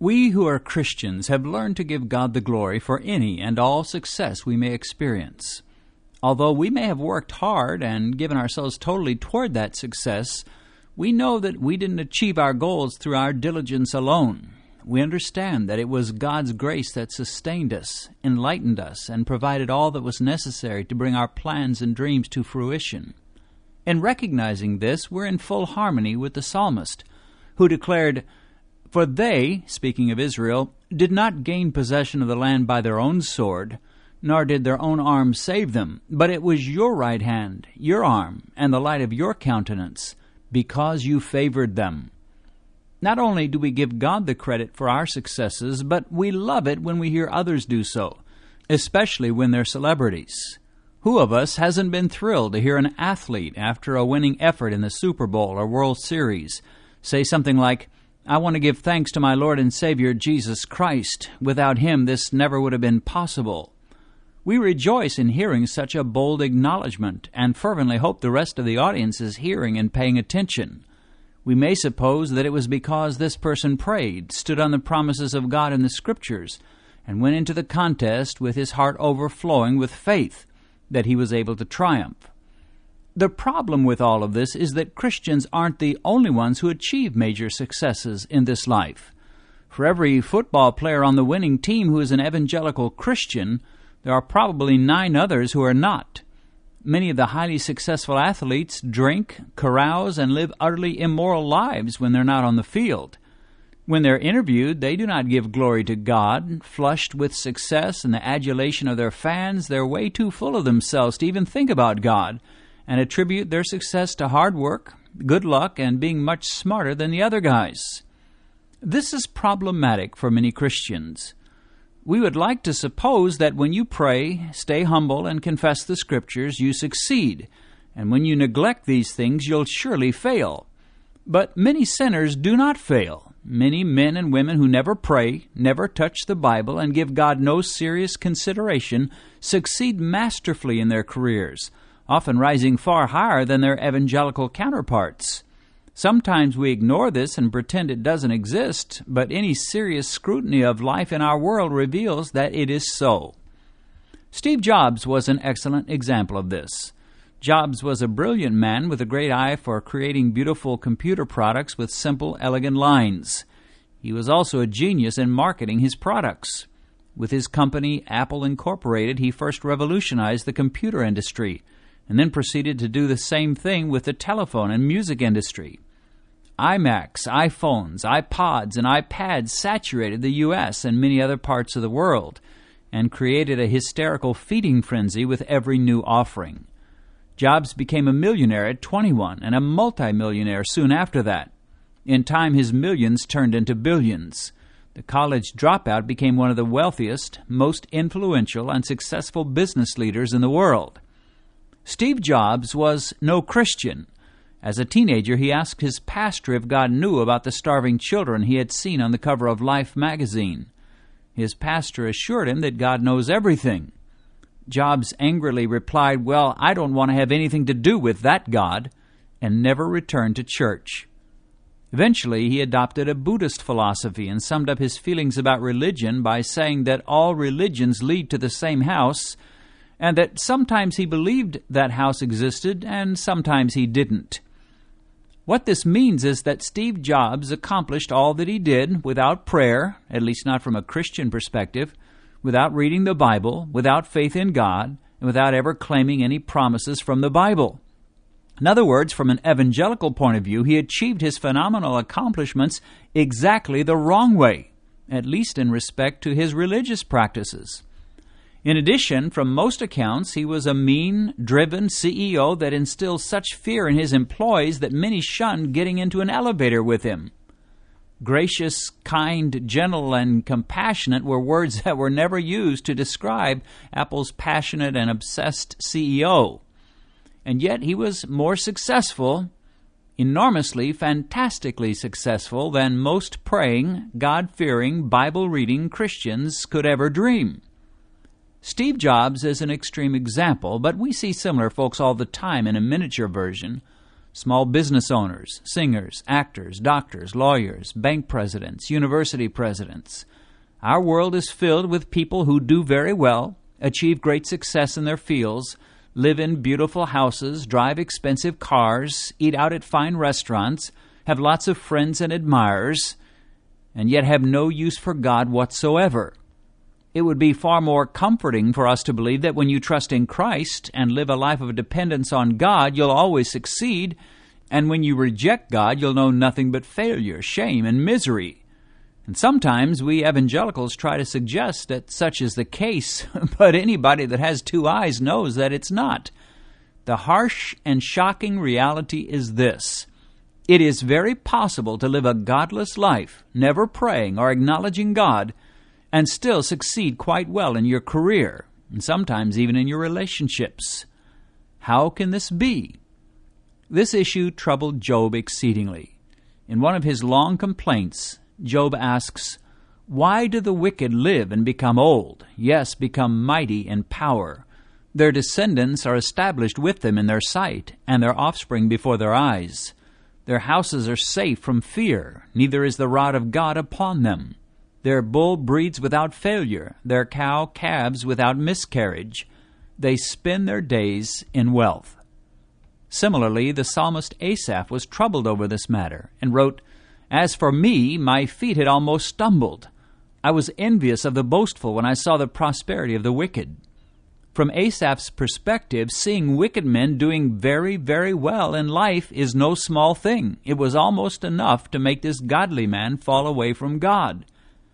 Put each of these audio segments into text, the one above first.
We who are Christians have learned to give God the glory for any and all success we may experience. Although we may have worked hard and given ourselves totally toward that success, we know that we didn't achieve our goals through our diligence alone. We understand that it was God's grace that sustained us, enlightened us, and provided all that was necessary to bring our plans and dreams to fruition. In recognizing this, we're in full harmony with the psalmist, who declared, "For they," speaking of Israel, "did not gain possession of the land by their own sword, nor did their own arm save them, but it was your right hand, your arm, and the light of your countenance, because you favored them." Not only do we give God the credit for our successes, but we love it when we hear others do so, especially when they're celebrities. Who of us hasn't been thrilled to hear an athlete, after a winning effort in the Super Bowl or World Series, say something like, "I want to give thanks to my Lord and Savior Jesus Christ. Without Him, this never would have been possible." We rejoice in hearing such a bold acknowledgement, and fervently hope the rest of the audience is hearing and paying attention. We may suppose that it was because this person prayed, stood on the promises of God in the Scriptures, and went into the contest with his heart overflowing with faith, that he was able to triumph. The problem with all of this is that Christians aren't the only ones who achieve major successes in this life. For every football player on the winning team who is an evangelical Christian, there are probably 9 others who are not. Many of the highly successful athletes drink, carouse, and live utterly immoral lives when they're not on the field. When they're interviewed, they do not give glory to God. Flushed with success and the adulation of their fans, they're way too full of themselves to even think about God, and attribute their success to hard work, good luck, and being much smarter than the other guys. This is problematic for many Christians. We would like to suppose that when you pray, stay humble, and confess the Scriptures, you succeed, and when you neglect these things, you'll surely fail. But many sinners do not fail. Many men and women who never pray, never touch the Bible, and give God no serious consideration succeed masterfully in their careers, often rising far higher than their evangelical counterparts. Sometimes we ignore this and pretend it doesn't exist, but any serious scrutiny of life in our world reveals that it is so. Steve Jobs was an excellent example of this. Jobs was a brilliant man with a great eye for creating beautiful computer products with simple, elegant lines. He was also a genius in marketing his products. With his company, Apple Incorporated, he first revolutionized the computer industry, and then proceeded to do the same thing with the telephone and music industry. iMacs, iPhones, iPods, and iPads saturated the U.S. and many other parts of the world, and created a hysterical feeding frenzy with every new offering. Jobs became a millionaire at 21 and a multimillionaire soon after that. In time, his millions turned into billions. The college dropout became one of the wealthiest, most influential, and successful business leaders in the world. Steve Jobs was no Christian. As a teenager, he asked his pastor if God knew about the starving children he had seen on the cover of Life magazine. His pastor assured him that God knows everything. Jobs angrily replied, "Well, I don't want to have anything to do with that God," and never returned to church. Eventually, he adopted a Buddhist philosophy and summed up his feelings about religion by saying that all religions lead to the same house, and that sometimes he believed that house existed and sometimes he didn't. What this means is that Steve Jobs accomplished all that he did without prayer, at least not from a Christian perspective, without reading the Bible, without faith in God, and without ever claiming any promises from the Bible. In other words, from an evangelical point of view, he achieved his phenomenal accomplishments exactly the wrong way, at least in respect to his religious practices. In addition, from most accounts, he was a mean, driven CEO that instilled such fear in his employees that many shunned getting into an elevator with him. Gracious, kind, gentle, and compassionate were words that were never used to describe Apple's passionate and obsessed CEO. And yet he was more successful, enormously, fantastically successful, than most praying, God-fearing, Bible-reading Christians could ever dream. Steve Jobs is an extreme example, but we see similar folks all the time in a miniature version. small business owners, singers, actors, doctors, lawyers, bank presidents, university presidents. Our world is filled with people who do very well, achieve great success in their fields, live in beautiful houses, drive expensive cars, eat out at fine restaurants, have lots of friends and admirers, and yet have no use for God whatsoever. It would be far more comforting for us to believe that when you trust in Christ and live a life of dependence on God, you'll always succeed, and when you reject God, you'll know nothing but failure, shame, and misery. And sometimes we evangelicals try to suggest that such is the case, but anybody that has two eyes knows that it's not. The harsh and shocking reality is this: it is very possible to live a godless life, never praying or acknowledging God, and still succeed quite well in your career, and sometimes even in your relationships. How can this be? This issue troubled Job exceedingly. In one of his long complaints, Job asks, "Why do the wicked live and become old, yes, become mighty in power? Their descendants are established with them in their sight, and their offspring before their eyes. Their houses are safe from fear, neither is the rod of God upon them. Their bull breeds without failure, their cow calves without miscarriage. They spend their days in wealth." Similarly, the psalmist Asaph was troubled over this matter and wrote, "As for me, my feet had almost stumbled. I was envious of the boastful when I saw the prosperity of the wicked." From Asaph's perspective, seeing wicked men doing very, very well in life is no small thing. It was almost enough to make this godly man fall away from God.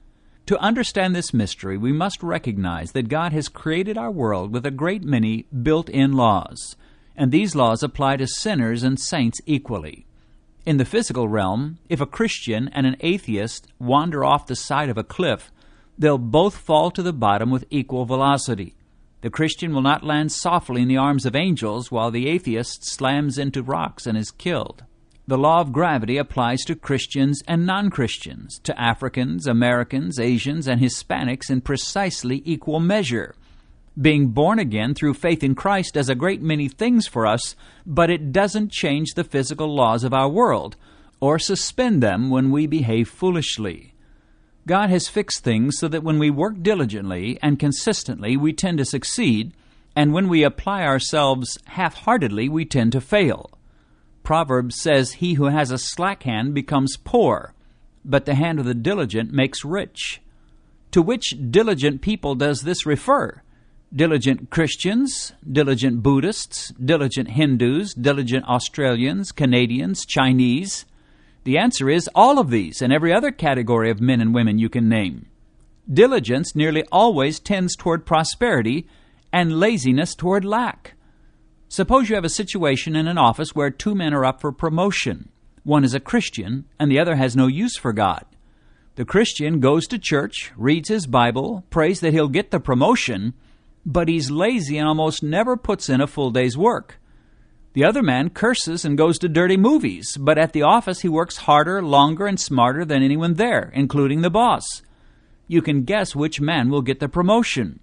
To understand this mystery, we must recognize that God has created our world with a great many built-in laws, and these laws apply to sinners and saints equally. In the physical realm, if a Christian and an atheist wander off the side of a cliff, they'll both fall to the bottom with equal velocity. The Christian will not land softly in the arms of angels, while the atheist slams into rocks and is killed. The law of gravity applies to Christians and non-Christians, to Africans, Americans, Asians, and Hispanics in precisely equal measure. Being born again through faith in Christ does a great many things for us, but it doesn't change the physical laws of our world, or suspend them when we behave foolishly. God has fixed things so that when we work diligently and consistently, we tend to succeed, and when we apply ourselves half-heartedly, we tend to fail. Proverbs says, "He who has a slack hand becomes poor, but the hand of the diligent makes rich." To which diligent people does this refer? Diligent Christians, diligent Buddhists, diligent Hindus, diligent Australians, Canadians, Chinese? The answer is all of these and every other category of men and women you can name. Diligence nearly always tends toward prosperity and laziness toward lack. Suppose you have a situation in an office where two men are up for promotion. One is a Christian, and the other has no use for God. The Christian goes to church, reads his Bible, prays that he'll get the promotion, but he's lazy and almost never puts in a full day's work. The other man curses and goes to dirty movies, but at the office he works harder, longer, and smarter than anyone there, including the boss. You can guess which man will get the promotion.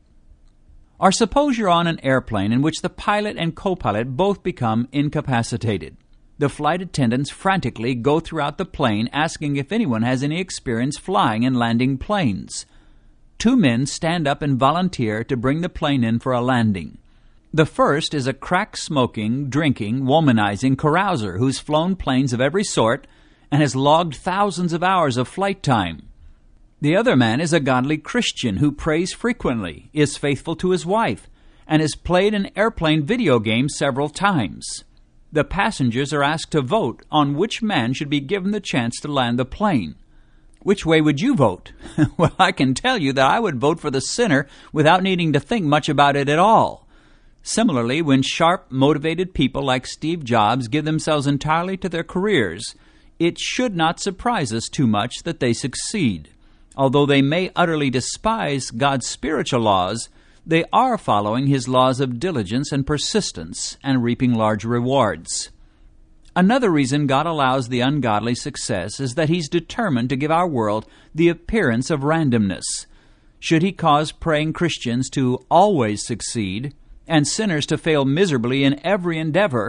Or suppose you're on an airplane in which the pilot and co-pilot both become incapacitated. The flight attendants frantically go throughout the plane asking if anyone has any experience flying and landing planes. Two men stand up and volunteer to bring the plane in for a landing. The first is a crack-smoking, drinking, womanizing carouser who's flown planes of every sort and has logged thousands of hours of flight time. The other man is a godly Christian who prays frequently, is faithful to his wife, and has played an airplane video game several times. The passengers are asked to vote on which man should be given the chance to land the plane. Which way would you vote? Well, I can tell you that I would vote for the sinner without needing to think much about it at all. Similarly, when sharp, motivated people like Steve Jobs give themselves entirely to their careers, it should not surprise us too much that they succeed. Although they may utterly despise God's spiritual laws, they are following His laws of diligence and persistence and reaping large rewards. Another reason God allows the ungodly success is that He's determined to give our world the appearance of randomness. Should He cause praying Christians to always succeed and sinners to fail miserably in every endeavor,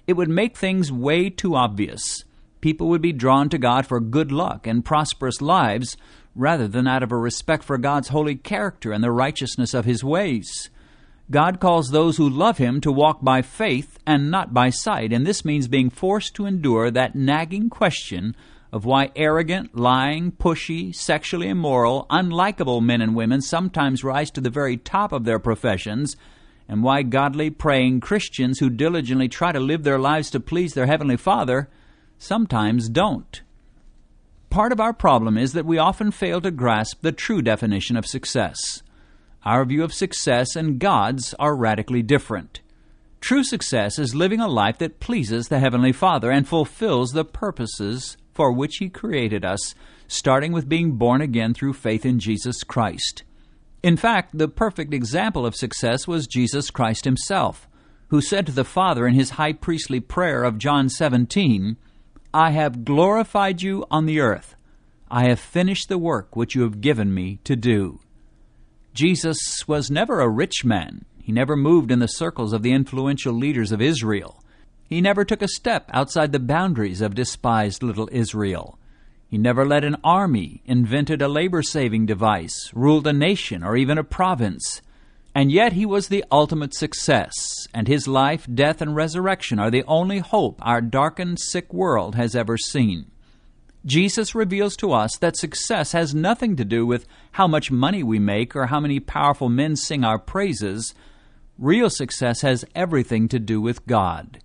it would make things way too obvious. People would be drawn to God for good luck and prosperous lives rather than out of a respect for God's holy character and the righteousness of His ways. God calls those who love Him to walk by faith and not by sight, and this means being forced to endure that nagging question of why arrogant, lying, pushy, sexually immoral, unlikable men and women sometimes rise to the very top of their professions, and why godly, praying Christians who diligently try to live their lives to please their Heavenly Father sometimes don't. Part of our problem is that we often fail to grasp the true definition of success. Our view of success and God's are radically different. True success is living a life that pleases the Heavenly Father and fulfills the purposes for which He created us, starting with being born again through faith in Jesus Christ. In fact, the perfect example of success was Jesus Christ Himself, who said to the Father in His high priestly prayer of John 17, "I have glorified you on the earth. I have finished the work which you have given me to do." Jesus was never a rich man. He never moved in the circles of the influential leaders of Israel. He never took a step outside the boundaries of despised little Israel. He never led an army, invented a labor-saving device, ruled a nation, or even a province. And yet He was the ultimate success, and His life, death, and resurrection are the only hope our darkened, sick world has ever seen. Jesus reveals to us that success has nothing to do with how much money we make or how many powerful men sing our praises. Real success has everything to do with God.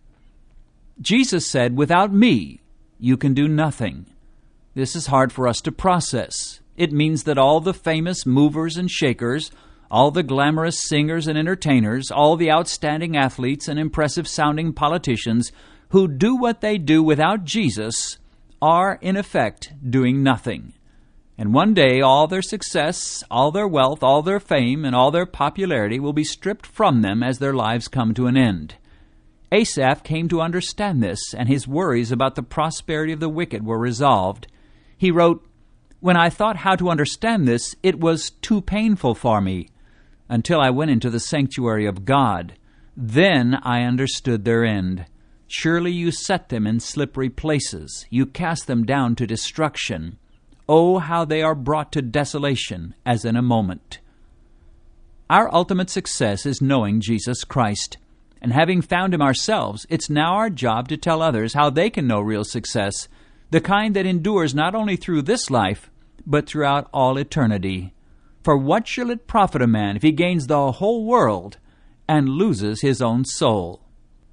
Jesus said, "Without me, you can do nothing." This is hard for us to process. It means that all the famous movers and shakers, all the glamorous singers and entertainers, all the outstanding athletes and impressive-sounding politicians who do what they do without Jesus are, in effect, doing nothing. And one day all their success, all their wealth, all their fame, and all their popularity will be stripped from them as their lives come to an end. Asaph came to understand this, and his worries about the prosperity of the wicked were resolved. He wrote, "When I thought how to understand this, it was too painful for me, until I went into the sanctuary of God. Then I understood their end. Surely you set them in slippery places. You cast them down to destruction. Oh, how they are brought to desolation, as in a moment." Our ultimate success is knowing Jesus Christ. And having found Him ourselves, it's now our job to tell others how they can know real success, the kind that endures not only through this life, but throughout all eternity. For what shall it profit a man if he gains the whole world and loses his own soul?